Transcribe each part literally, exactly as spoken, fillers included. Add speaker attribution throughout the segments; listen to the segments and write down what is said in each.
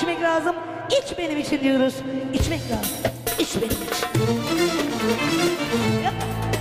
Speaker 1: içmek lazım. İç benim için diyoruz. İçmek lazım. İç benim için. Yap.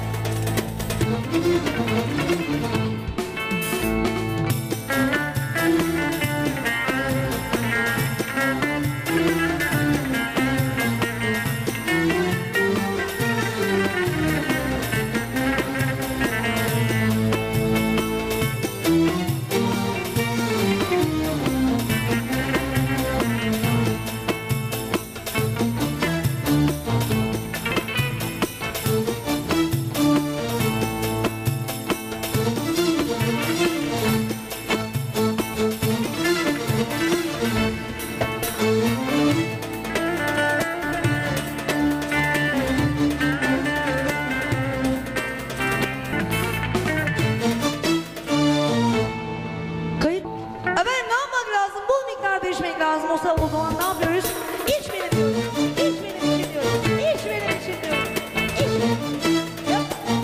Speaker 1: lazım olsa o zaman ne yapıyoruz? İç benim diyoruz. İç benim için diyoruz. İç benim için diyoruz. İç benim. Yap.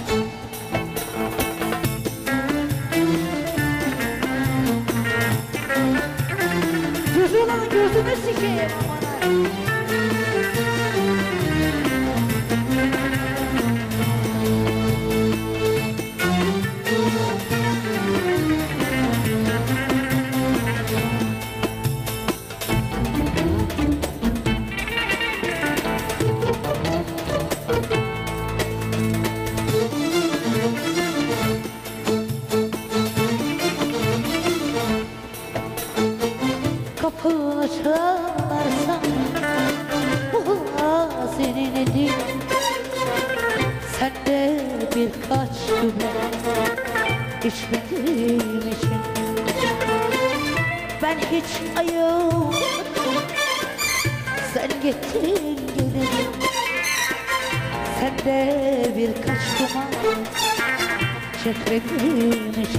Speaker 1: Gözü olanın gözünü sikeyim aman. Kapını çalarsam bu senin elin, sen de birkaç güne içmediğim için ben hiç ayılmadım, sen gittin gelin, sen de birkaç duman çekmediğim için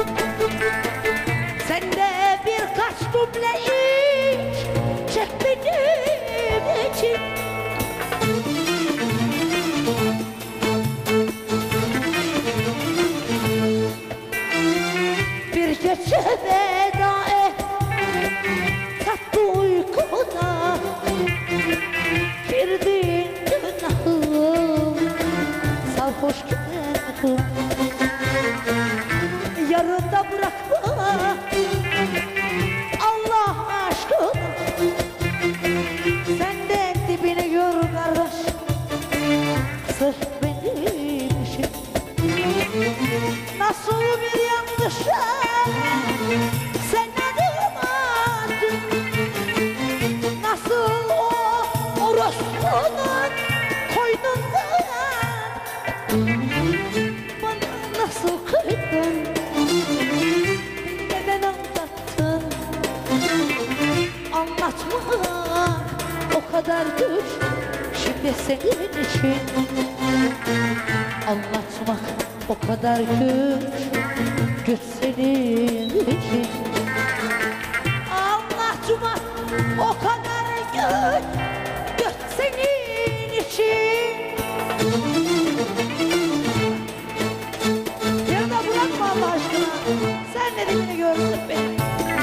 Speaker 1: sen de birkaç duble iç çek benim için. Bir gece veda et tatlı uykuda, girdiğin günahım sarhoş günahım, yarında bırakma Allah aşkına, sen de dibini gör kardeş, sırf benim için. Nasıl bir yanlışa sen adım attın, nasıl o orospunun koynundan bana nasıl kıydın, neden anlattın? Anlatmak o kadar güç şimdi senin için, anlatmak o kadar güç güç senin için, anlatmak o kadar güç güç senin için. Yarıda bırakma Allah aşkına, sen de dibini görsün beni.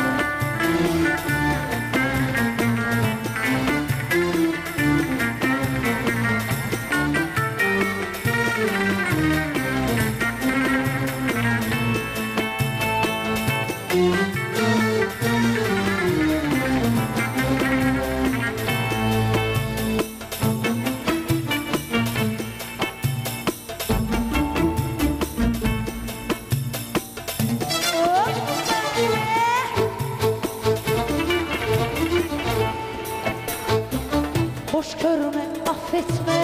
Speaker 1: Hoş görme, affetme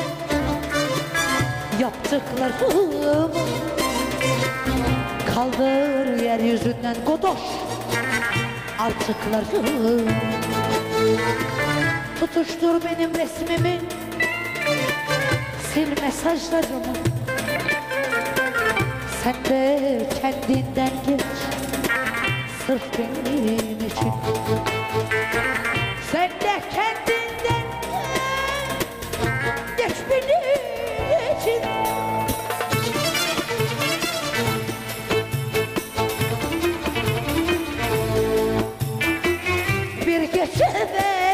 Speaker 1: yaptıklarımı, kaldır yeryüzünden godoş artıklarımı, tutuştur benim resmimi, sil mesajlarımı, sen de kendinden geç sırf benim için, sen de kendinden geç benim için. Bir gece ve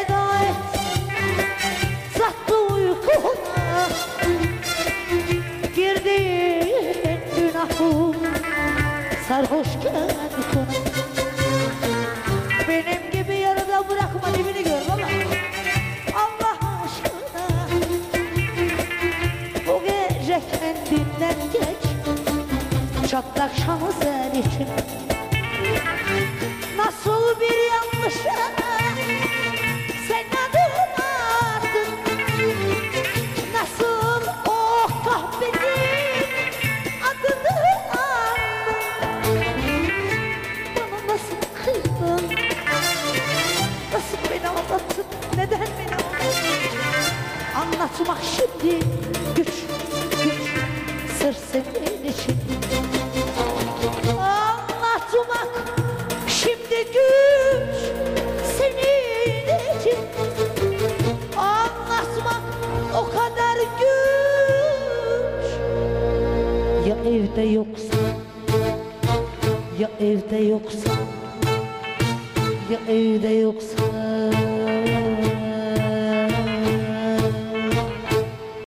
Speaker 1: şimdi güç, güç, sır senin için. Anlatmak şimdi güç senin için. Anlatmak o kadar güç. Ya evde yoksa, ya evde yoksa, ya evde yoksa